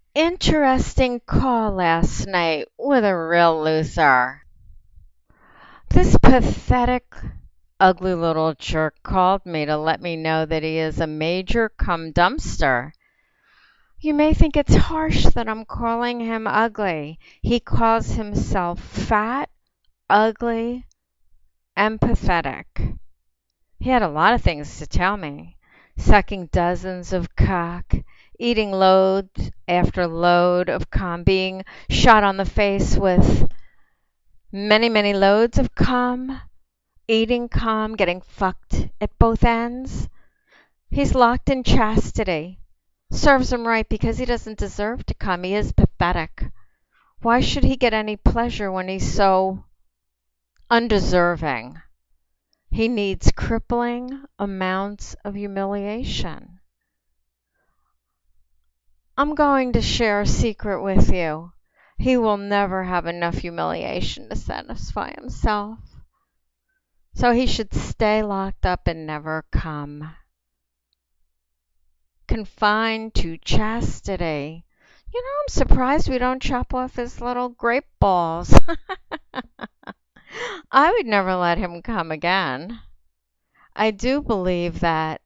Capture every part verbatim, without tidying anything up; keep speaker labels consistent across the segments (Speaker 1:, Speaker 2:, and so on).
Speaker 1: Interesting call last night with a real loser. This pathetic, ugly little jerk called me to let me know that he is a major cum dumpster. You may think it's harsh that I'm calling him ugly. He calls himself fat, ugly, and pathetic. He had a lot of things to tell me. Sucking dozens of cock, eating load after load of cum, being shot on the face with many, many loads of cum, eating cum, getting fucked at both ends. He's locked in chastity. Serves him right because he doesn't deserve to come. He is pathetic. Why should he get any pleasure when he's so undeserving? He needs crippling amounts of humiliation. I'm going to share a secret with you. He will never have enough humiliation to satisfy himself. So he should stay locked up and never come. Confined to chastity. You know, I'm surprised we don't chop off his little grape balls. I would never let him come again. I do believe that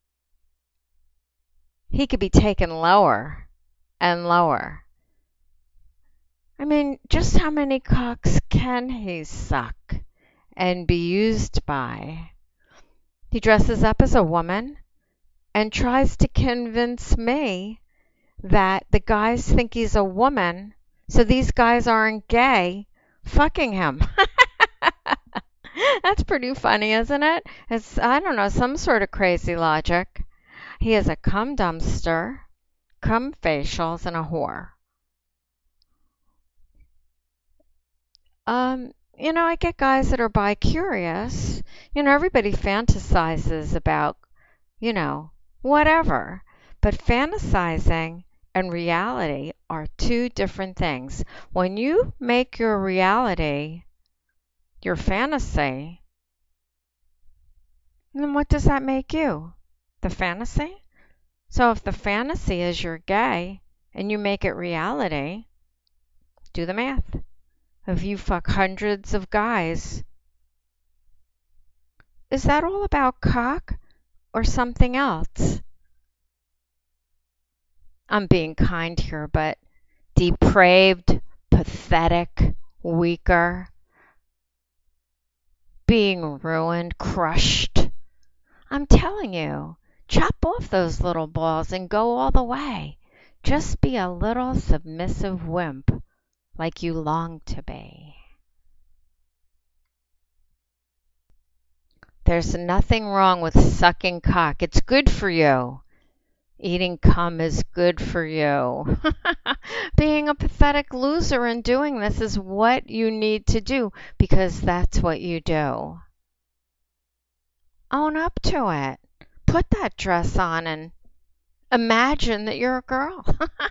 Speaker 1: he could be taken lower and lower. I mean, just how many cocks can he suck and be used by? He dresses up as a woman and tries to convince me that the guys think he's a woman, so these guys aren't gay fucking him. That's pretty funny, isn't it? It's, I don't know, some sort of crazy logic. He is a cum dumpster, cum facials, and a whore. Um, you know, I get guys that are bi-curious. You know, everybody fantasizes about, you know, whatever. But fantasizing and reality are two different things. When you make your reality your fantasy, then what does that make you? The fantasy? So if the fantasy is you're gay and you make it reality, do the math. If you fuck hundreds of guys, is that all about cock or something else? I'm being kind here, but depraved, pathetic, weaker, being ruined, crushed. I'm telling you, chop off those little balls and go all the way. Just be a little submissive wimp like you long to be. There's nothing wrong with sucking cock. It's good for you. Eating cum is good for you. Being a pathetic loser and doing this is what you need to do because that's what you do. Own up to it. Put that dress on and imagine that you're a girl.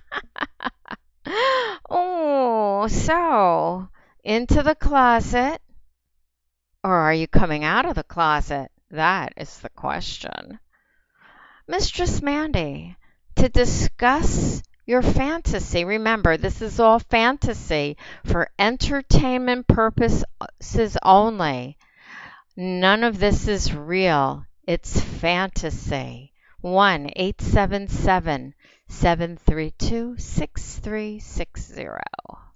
Speaker 1: Oh, so into the closet, or are you coming out of the closet? That is the question. Mistress Mandy, to discuss your fantasy. Remember, this is all fantasy for entertainment purposes only. None of this is real. It's fantasy. one eight seven seven, seven three two, six three six zero.